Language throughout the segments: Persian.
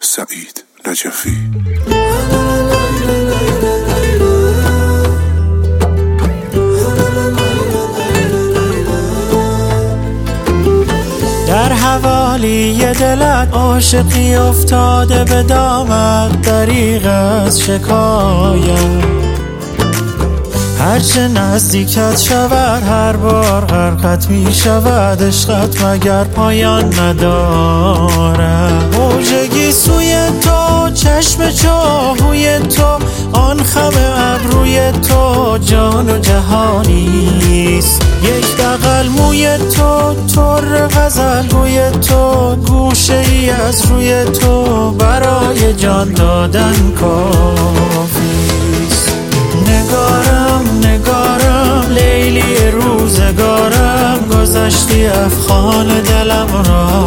سعید نجفی. در حوالی دلت عاشقی افتاده به دامت، دریغ از شکایت. هرچه نزدیکت شود هر بار غرقت می شود. عشقت مگر پایان ندارد؟ موجگی سوی تو، چشم چاهوی تو، آن خم ابروی تو جان و جهانیست. یک دغل موی تو، طر غزل گوی تو، گوشه ای از روی تو برای جان دادن کافیست. نگارم لیلی روزگارم، گذشتی افغان دلم را.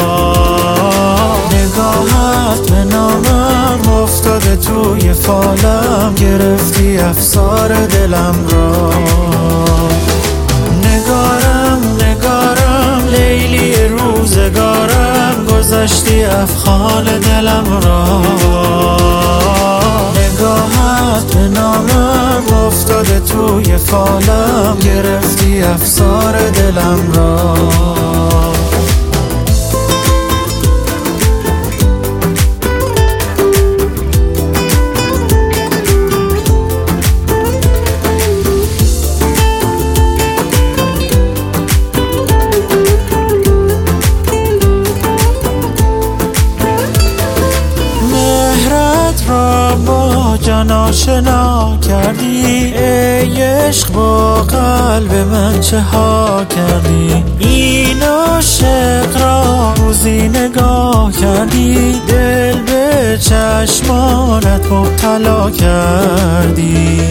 نگاهت به نامم افتاده توی فالم، گرفتی افسار دلم را. نگارم لیلی روزگارم، گذشتی افغان دلم را. نگاهت به نامم افتاده توی فالم، گرفتی افسار دلم را. جان آشنا کردی، ای عشق با قلب من چه ها کردی. این عاشق را روزی نگاه کردی، دل به چشمانت مبتلا کردی.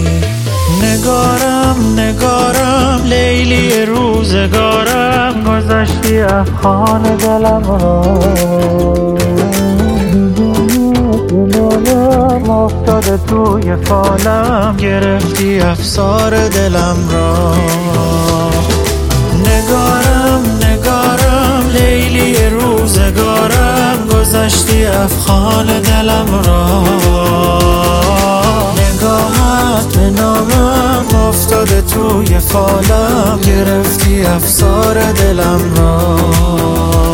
نگارم لیلی روزگارم، گذشتی افغان دلم را. افتاده توی فالم، گرفتی افسار دلم را. نگارم لیلی روزگارم، گذشتی افغان دلم را. نگاهت به نامم افتاده توی فالم، گرفتی افسار دلم را.